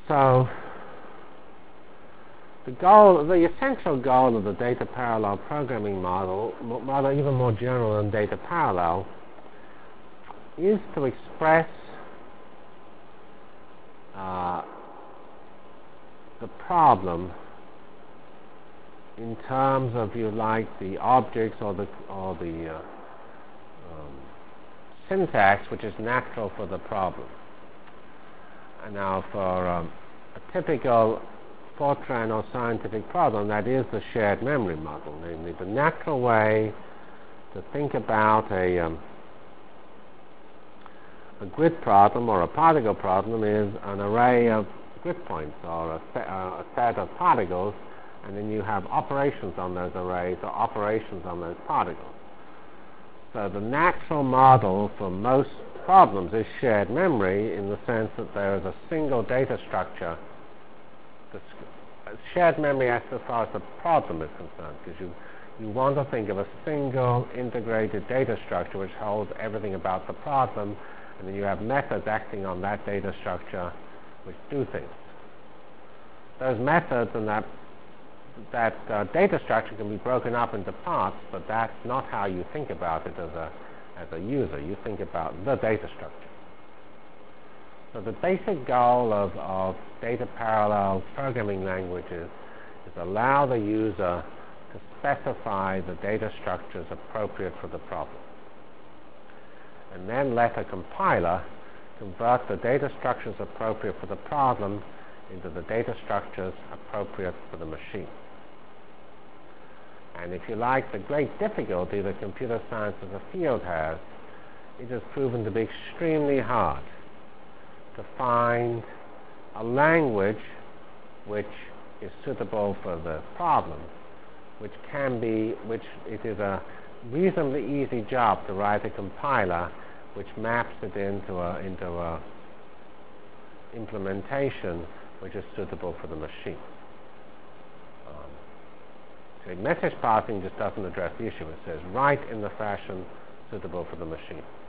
So the essential goal of the data parallel programming model, rather even more general than data parallel, is to express the problem in terms of, if you like, the objects or the syntax which is natural for the problem. And now for a typical Fortran or scientific problem, that is the shared memory model. Namely, the natural way to think about a grid problem or a particle problem is an array of grid points or a set of particles, and then you have operations on those arrays or operations on those particles. So the natural model for most problems is shared memory, in the sense that there is a single data structure. Shared memory as far as the problem is concerned, because you want to think of a single integrated data structure which holds everything about the problem, and then you have methods acting on that data structure which do things. Those methods and that data structure can be broken up into parts, but that's not how you think about it as a user. You think about the data structure. So the basic goal of data parallel programming languages is allow the user to specify the data structures appropriate for the problem, and then let a compiler convert the data structures appropriate for the problem into the data structures appropriate for the machine. And if you like, the great difficulty that computer science as a field has, it has proven to be extremely hard to find a language which is suitable for the problem, which it is a reasonably easy job to write a compiler which maps it into a implementation which is suitable for the machine. So message passing just doesn't address the issue. It says write in the fashion suitable for the machine.